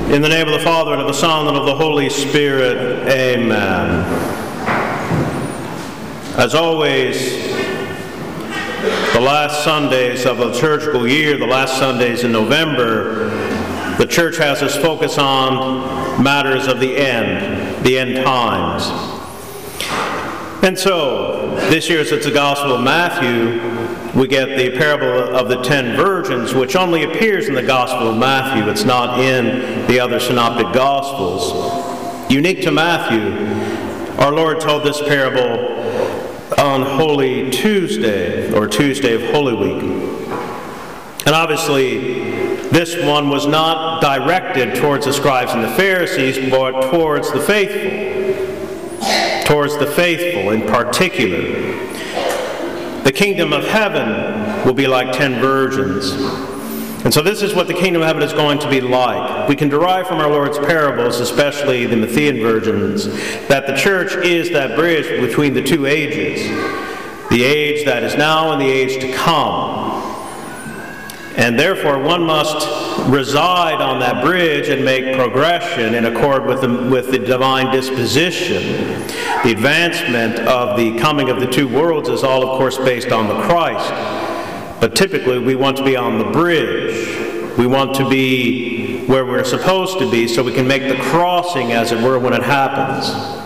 In the name of the Father, and of the Son, and of the Holy Spirit, amen. As always, the last Sundays of the liturgical year, the last Sundays in November, the Church has us focus on matters of the end times. And so, this year, as it's the Gospel of Matthew, we get the parable of the 10 virgins, which only appears in the Gospel of Matthew. It's not in the other synoptic Gospels. Unique to Matthew, our Lord told this parable on Holy Tuesday, or Tuesday of Holy Week. And obviously, this one was not directed towards the scribes and the Pharisees, but towards the faithful. Towards the faithful in particular. The kingdom of heaven will be like 10 virgins. And so this is what the kingdom of heaven is going to be like. We can derive from our Lord's parables, especially the Matthean virgins, that the church is that bridge between the two ages. The age that is now and the age to come. And therefore one must reside on that bridge and make progression in accord with the divine disposition. The advancement of the coming of the two worlds is all, of course, based on the Christ. But typically we want to be on the bridge. We want to be where we're supposed to be so we can make the crossing, as it were, when it happens.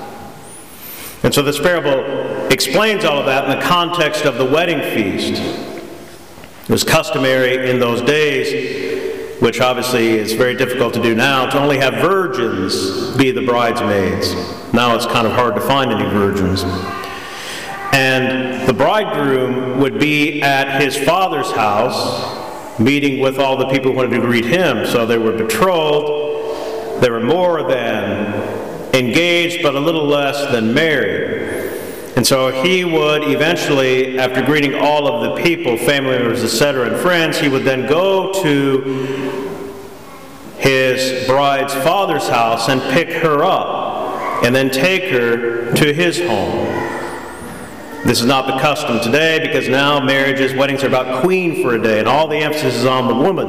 And so this parable explains all of that in the context of the wedding feast. It was customary in those days, which obviously is very difficult to do now, to only have virgins be the bridesmaids. Now it's kind of hard to find any virgins. And the bridegroom would be at his father's house, meeting with all the people who wanted to greet him. So they were betrothed, they were more than engaged, but a little less than married. And so he would eventually, after greeting all of the people, family members, etc., and friends, he would then go to his bride's father's house and pick her up, and then take her to his home. This is not the custom today, because now marriages, weddings are about queen for a day, and all the emphasis is on the woman.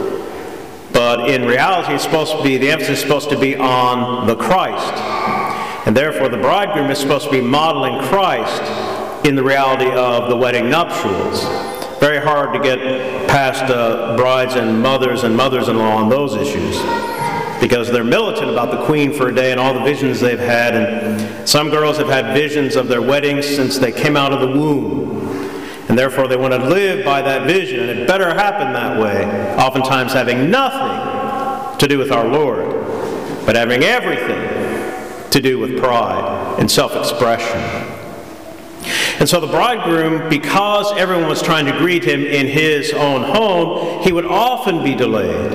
But in reality, the emphasis is supposed to be on the Christ. And therefore, the bridegroom is supposed to be modeling Christ in the reality of the wedding nuptials. Very hard to get past brides and mothers-in-law on those issues, because they're militant about the queen for a day and all the visions they've had. And some girls have had visions of their weddings since they came out of the womb. And therefore, they want to live by that vision, and it better happen that way, oftentimes having nothing to do with our Lord, but having everything to do with pride and self-expression. And so the bridegroom, because everyone was trying to greet him in his own home, he would often be delayed.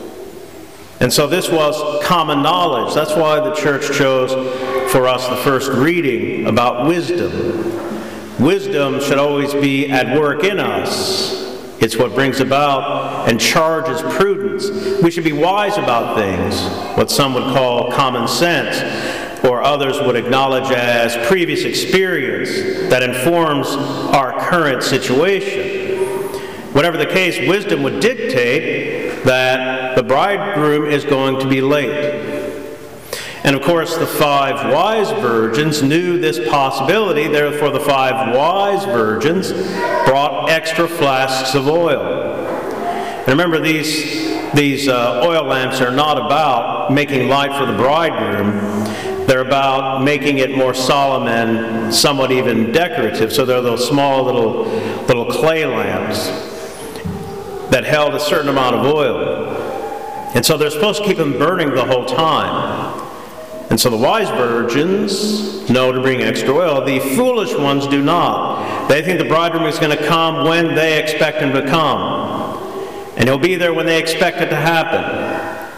And so this was common knowledge. That's why the church chose for us the first reading about wisdom. Wisdom should always be at work in us. It's what brings about and charges prudence. We should be wise about things, what some would call common sense, or others would acknowledge as previous experience that informs our current situation. Whatever the case, wisdom would dictate that the bridegroom is going to be late. And of course, the 5 wise virgins knew this possibility. Therefore, the 5 wise virgins brought extra flasks of oil. And remember, these oil lamps are not about making light for the bridegroom. They're about making it more solemn and somewhat even decorative. So they're those small little clay lamps that held a certain amount of oil. And so they're supposed to keep them burning the whole time. And so the wise virgins know to bring extra oil. The foolish ones do not. They think the bridegroom is going to come when they expect him to come. And he'll be there when they expect it to happen.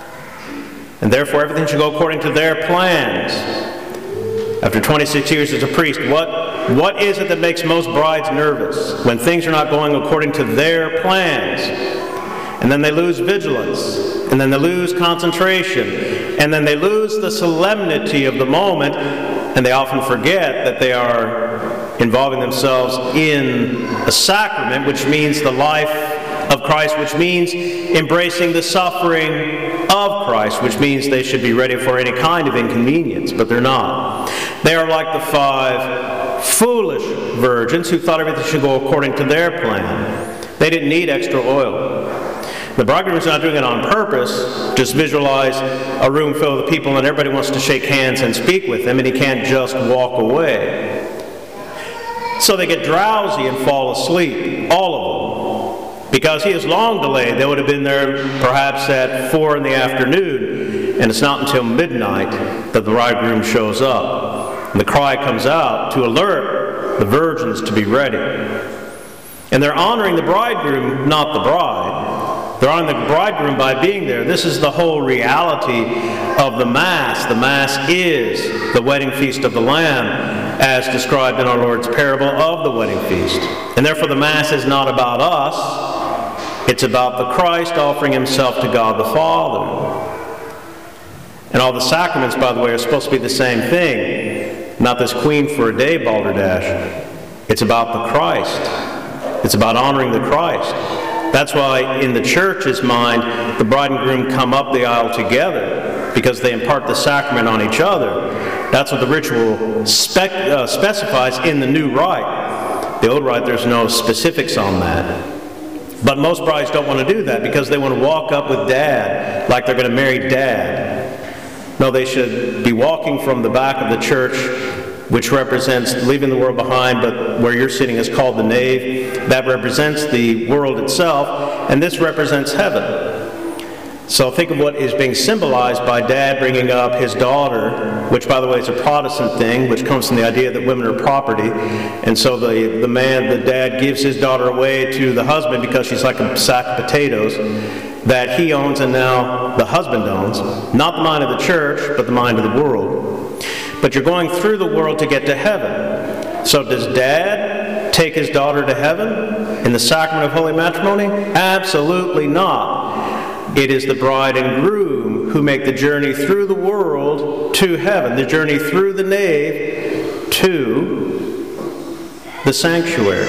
And therefore everything should go according to their plans. After 26 years as a priest, what is it that makes most brides nervous? When things are not going according to their plans. And then they lose vigilance. And then they lose concentration. And then they lose the solemnity of the moment. And they often forget that they are involving themselves in a sacrament, which means the life of Christ, which means embracing the suffering of Christ, which means they should be ready for any kind of inconvenience, but they're not. They are like the 5 foolish virgins who thought everything should go according to their plan. They didn't need extra oil. The bridegroom's not doing it on purpose. Just visualize a room filled with people and everybody wants to shake hands and speak with him, and he can't just walk away. So they get drowsy and fall asleep, all of them. Because he is long delayed. They would have been there perhaps at 4 in the afternoon, and it's not until midnight that the bridegroom shows up. And the cry comes out to alert the virgins to be ready. And they're honoring the bridegroom, not the bride. They're honoring the bridegroom by being there. This is the whole reality of the Mass. The Mass is the wedding feast of the Lamb, as described in our Lord's parable of the wedding feast. And therefore the Mass is not about us. It's about the Christ offering himself to God the Father. And all the sacraments, by the way, are supposed to be the same thing. Not this queen for a day balderdash. It's about the Christ. It's about honoring the Christ. That's why in the church's mind, the bride and groom come up the aisle together, because they impart the sacrament on each other. That's what the ritual specifies in the new rite. The old rite, there's no specifics on that. But most brides don't want to do that because they want to walk up with Dad like they're going to marry Dad. No, they should be walking from the back of the church, which represents leaving the world behind, but where you're sitting is called the nave. That represents the world itself, and this represents heaven. So think of what is being symbolized by Dad bringing up his daughter, which, by the way, is a Protestant thing, which comes from the idea that women are property. And so the dad gives his daughter away to the husband because she's like a sack of potatoes that he owns and now the husband owns. Not the mind of the church, but the mind of the world. But you're going through the world to get to heaven. So does Dad take his daughter to heaven in the sacrament of holy matrimony? Absolutely not. It is the bride and groom who make the journey through the world to heaven, the journey through the nave to the sanctuary.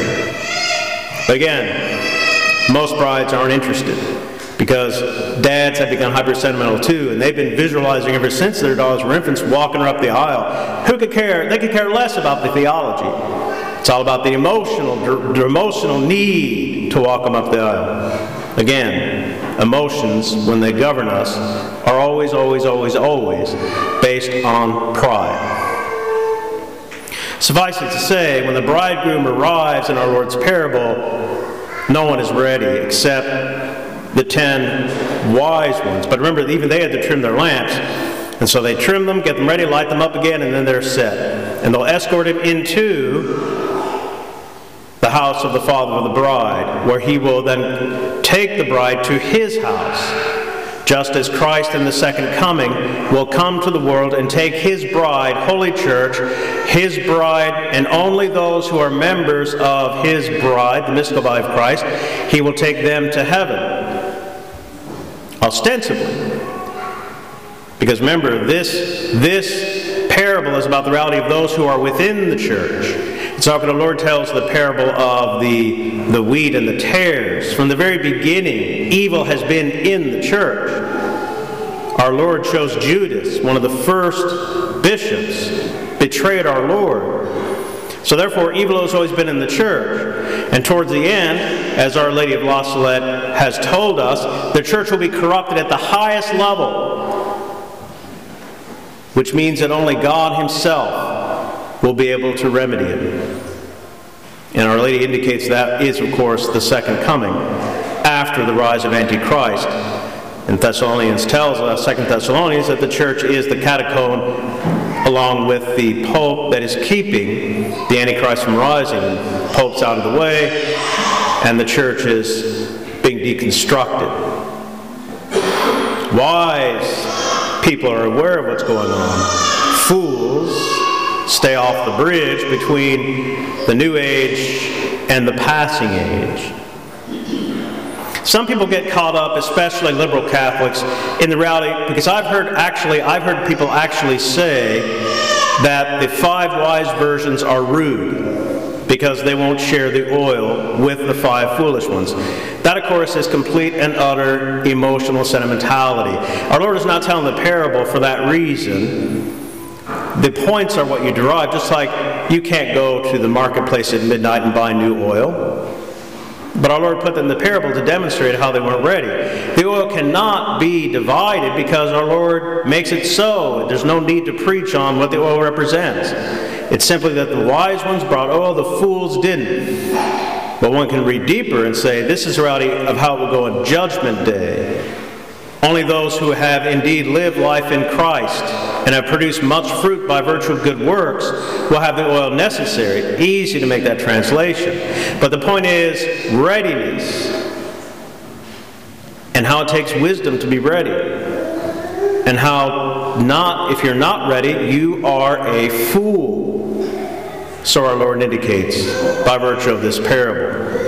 Again, most brides aren't interested because dads have become hyper-sentimental too, and they've been visualizing ever since their daughters were infants walking her up the aisle. Who could care? They could care less about the theology. It's all about the emotional need to walk them up the aisle. Again, emotions, when they govern us, are always, always, always, always based on pride. Suffice it to say, when the bridegroom arrives in our Lord's parable, no one is ready except the 10 wise ones. But remember, even they had to trim their lamps. And so they trim them, get them ready, light them up again, and then they're set. And they'll escort him into the house of the father of the bride, where he will then take the bride to his house, just as Christ in the second coming will come to the world and take his bride, Holy Church, his bride, and only those who are members of his bride, the mystical body of Christ, he will take them to heaven. Ostensibly. Because remember, this parable is about the reality of those who are within the church. So the Lord tells the parable of the wheat and the tares. From the very beginning, evil has been in the church. Our Lord chose Judas, one of the first bishops, betrayed our Lord. So therefore, evil has always been in the church. And towards the end, as Our Lady of La Salette has told us, the church will be corrupted at the highest level, which means that only God himself will be able to remedy it. And Our Lady indicates that is, of course, the second coming after the rise of Antichrist. And Thessalonians tells us, 2 Thessalonians, that the church is the catacomb along with the Pope that is keeping the Antichrist from rising. The Pope's out of the way, and the church is being deconstructed. Wise people are aware of what's going on. Fools stay off the bridge between the new age and the passing age. Some people get caught up, especially liberal Catholics, in the reality, because I've heard people actually say that the 5 wise virgins are rude because they won't share the oil with the 5 foolish ones. That, of course, is complete and utter emotional sentimentality. Our Lord is not telling the parable for that reason. The points are what you derive, just like you can't go to the marketplace at midnight and buy new oil. But our Lord put them in the parable to demonstrate how they weren't ready. The oil cannot be divided because our Lord makes it so. There's no need to preach on what the oil represents. It's simply that the wise ones brought oil, the fools didn't. But one can read deeper and say, this is the reality of how it will go on Judgment Day. Only those who have indeed lived life in Christ and have produced much fruit by virtue of good works will have the oil necessary. Easy to make that translation. But the point is readiness and how it takes wisdom to be ready. And how if you're not ready, you are a fool. So our Lord indicates by virtue of this parable.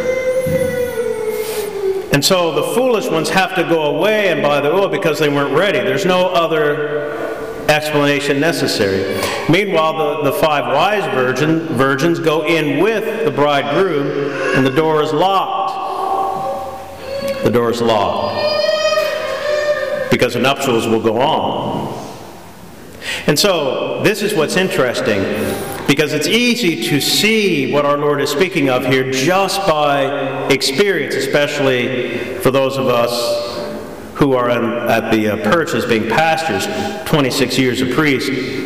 And so the foolish ones have to go away and buy the oil because they weren't ready. There's no other explanation necessary. Meanwhile, the 5 wise virgins go in with the bridegroom, and the door is locked. The door is locked because the nuptials will go on. And so this is what's interesting, because it's easy to see what our Lord is speaking of here just by experience, especially for those of us who are at the perch as being pastors, 26 years a priest.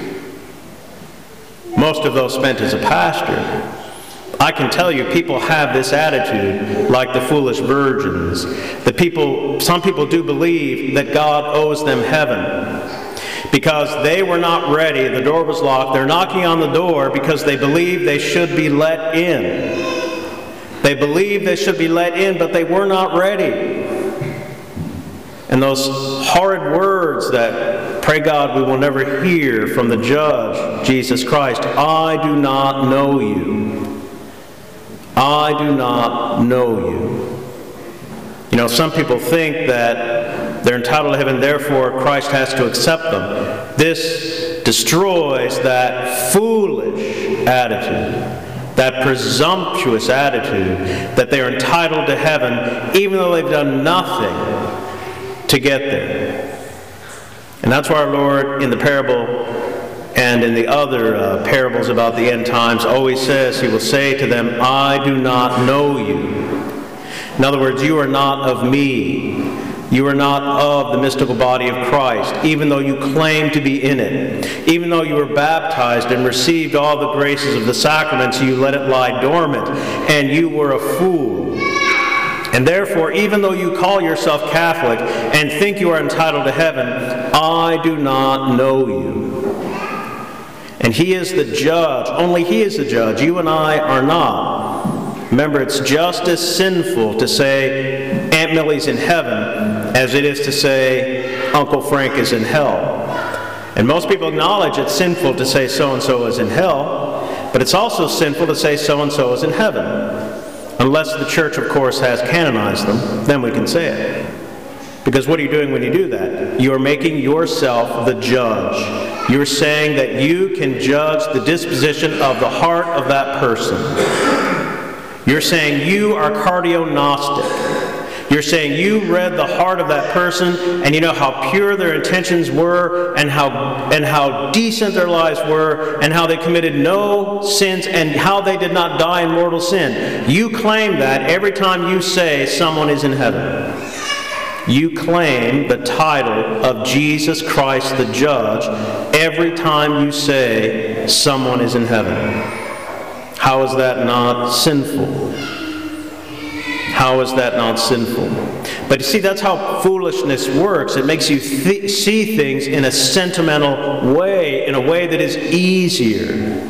Most of those spent as a pastor. I can tell you, people have this attitude like the foolish virgins. Some people do believe that God owes them heaven. Because they were not ready, the door was locked. They're knocking on the door because they believe they should be let in. They believe they should be let in, but they were not ready. And those horrid words that, pray God, we will never hear from the judge, Jesus Christ, I do not know you. I do not know you. You know, some people think that they're entitled to heaven, therefore Christ has to accept them. This destroys that foolish attitude, that presumptuous attitude that they are entitled to heaven even though they've done nothing to get there. And that's why our Lord in the parable and in the other parables about the end times always says, He will say to them, I do not know you. In other words, you are not of me. You are not of the mystical body of Christ, even though you claim to be in it. Even though you were baptized and received all the graces of the sacraments, you let it lie dormant, and you were a fool. And therefore, even though you call yourself Catholic and think you are entitled to heaven, I do not know you. And He is the judge. Only He is the judge. You and I are not. Remember, it's just as sinful to say Aunt Millie's in heaven as it is to say Uncle Frank is in hell. And most people acknowledge it's sinful to say so-and-so is in hell, but it's also sinful to say so-and-so is in heaven. Unless the church, of course, has canonized them, then we can say it. Because what are you doing when you do that? You are making yourself the judge. You're saying that you can judge the disposition of the heart of that person. You're saying you are cardiognostic. You're saying you read the heart of that person and you know how pure their intentions were and how decent their lives were and how they committed no sins and how they did not die in mortal sin. You claim that every time you say someone is in heaven. You claim the title of Jesus Christ the Judge every time you say someone is in heaven. How is that not sinful? How is that not sinful? But you see, that's how foolishness works. It makes you see things in a sentimental way, in a way that is easier.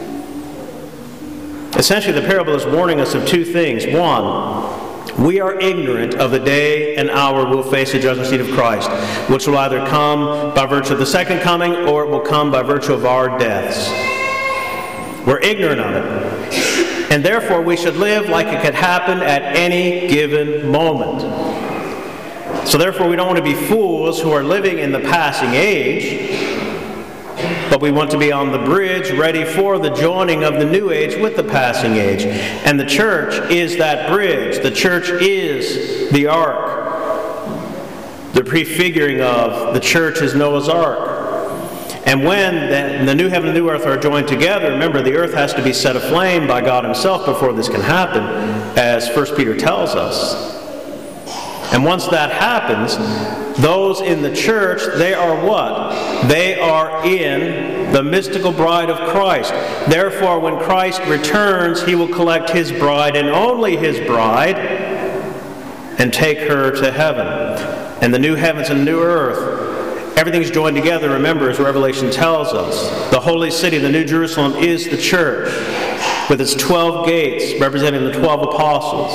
Essentially, the parable is warning us of two things. One, we are ignorant of the day and hour we'll face the judgment seat of Christ, which will either come by virtue of the second coming or it will come by virtue of our deaths. We're ignorant of it. And therefore, we should live like it could happen at any given moment. So therefore, we don't want to be fools who are living in the passing age, but we want to be on the bridge, ready for the joining of the new age with the passing age. And the church is that bridge. The church is the ark. The prefiguring of the church is Noah's ark. And when the new heaven and new earth are joined together, remember, the earth has to be set aflame by God himself before this can happen, as 1 Peter tells us. And once that happens, those in the church, they are what? They are in the mystical bride of Christ. Therefore, when Christ returns, he will collect his bride, and only his bride, and take her to heaven. And the new heavens and new earth, everything's joined together, remember, as Revelation tells us. The holy city, the New Jerusalem, is the church, with its 12 gates representing the 12 apostles,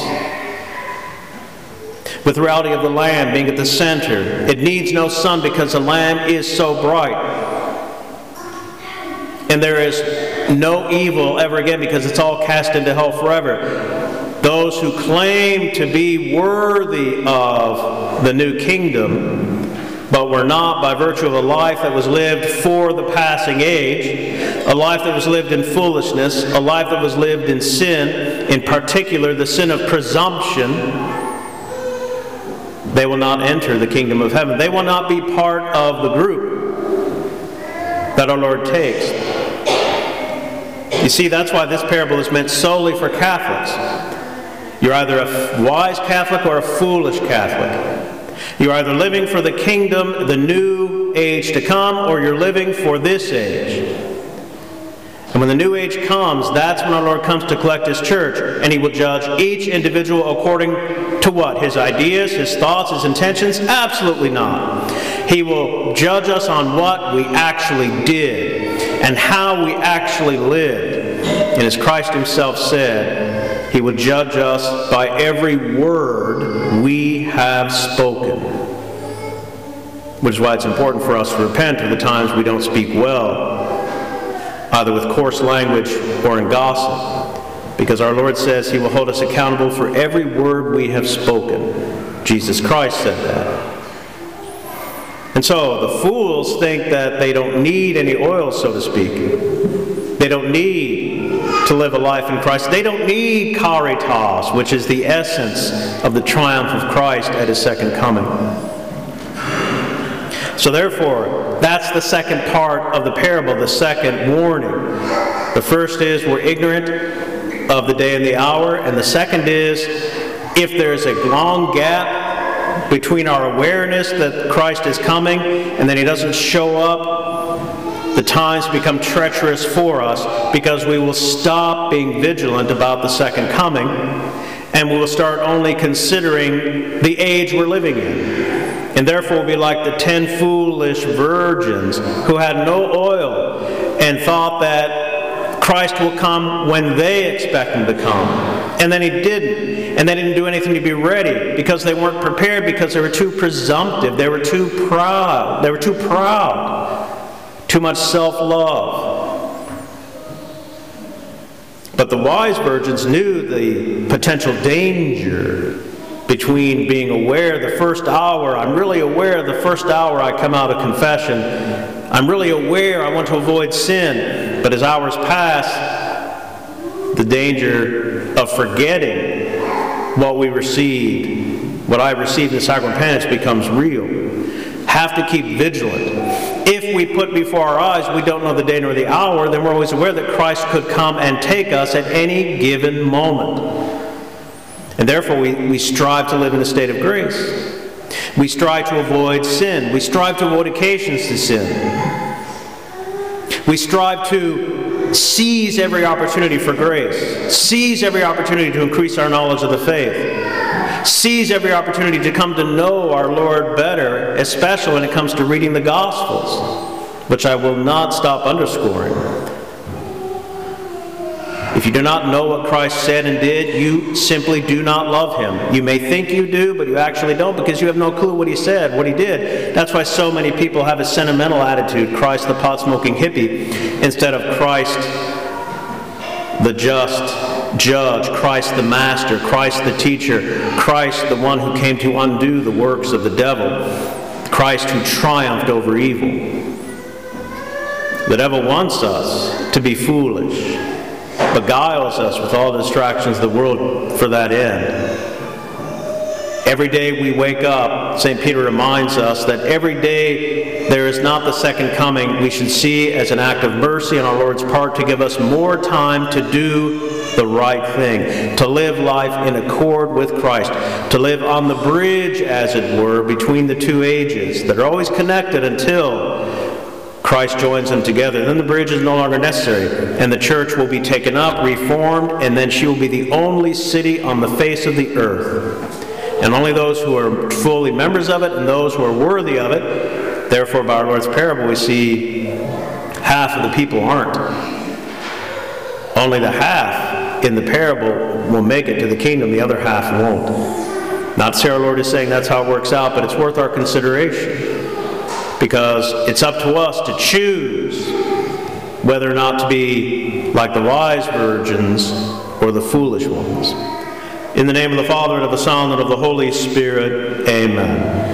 with the reality of the Lamb being at the center. It needs no sun because the Lamb is so bright. And there is no evil ever again because it's all cast into hell forever. Those who claim to be worthy of the new kingdom, but were not by virtue of a life that was lived for the passing age, a life that was lived in foolishness, a life that was lived in sin, in particular the sin of presumption, they will not enter the kingdom of heaven. They will not be part of the group that our Lord takes. You see, that's why this parable is meant solely for Catholics. You're either a wise Catholic or a foolish Catholic. You're either living for the kingdom, the new age to come, or you're living for this age. And when the new age comes, that's when our Lord comes to collect his church, and he will judge each individual according to what? His ideas, his thoughts, his intentions? Absolutely not. He will judge us on what we actually did and how we actually lived. And as Christ himself said, he will judge us by every word we have spoken. Which is why it's important for us to repent of the times we don't speak well, either with coarse language or in gossip. Because our Lord says he will hold us accountable for every word we have spoken. Jesus Christ said that. And so the fools think that they don't need any oil, so to speak. They don't need to live a life in Christ. They don't need caritas, which is the essence of the triumph of Christ at his second coming. So therefore, that's the second part of the parable, the second warning. The first is we're ignorant of the day and the hour, and the second is if there's a long gap between our awareness that Christ is coming and then he doesn't show up, the times become treacherous for us because we will stop being vigilant about the second coming and we will start only considering the age we're living in. And therefore we'll be like the 10 foolish virgins who had no oil and thought that Christ will come when they expect him to come. And then he didn't. And they didn't do anything to be ready because they weren't prepared, because they were too presumptive. They were too proud. They were too proud. Too much self-love. But the wise virgins knew the potential danger between being aware the first hour. I'm really aware the first hour I come out of confession. I'm really aware I want to avoid sin. But as hours pass, the danger of forgetting what we received, what I received in the sacrament of penance, becomes real. Have to keep vigilant. If we put before our eyes we don't know the day nor the hour, then we're always aware that Christ could come and take us at any given moment. And therefore we strive to live in a state of grace. We strive to avoid sin. We strive to avoid occasions to sin. We strive to seize every opportunity for grace. Seize every opportunity to increase our knowledge of the faith. Seize every opportunity to come to know our Lord better, especially when it comes to reading the Gospels, which I will not stop underscoring. If you do not know what Christ said and did, you simply do not love him. You may think you do, but you actually don't, because you have no clue what he said, what he did. That's why so many people have a sentimental attitude, Christ the pot-smoking hippie, instead of Christ the just judge, Christ the master, Christ the teacher, Christ the one who came to undo the works of the devil, Christ who triumphed over evil. The devil wants us to be foolish, beguiles us with all the distractions of the world for that end. Every day we wake up, St. Peter reminds us that every day there is not the second coming we should see as an act of mercy on our Lord's part to give us more time to do the right thing, to live life in accord with Christ, to live on the bridge, as it were, between the two ages that are always connected until Christ joins them together. Then the bridge is no longer necessary, and the church will be taken up, reformed, and then she will be the only city on the face of the earth. And only those who are fully members of it and those who are worthy of it. Therefore, by our Lord's parable, we see half of the people aren't. Only the half in the parable will make it to the kingdom, the other half won't. Not to say our Lord is saying that's how it works out, but it's worth our consideration. Because it's up to us to choose whether or not to be like the wise virgins or the foolish ones. In the name of the Father, and of the Son, and of the Holy Spirit, amen.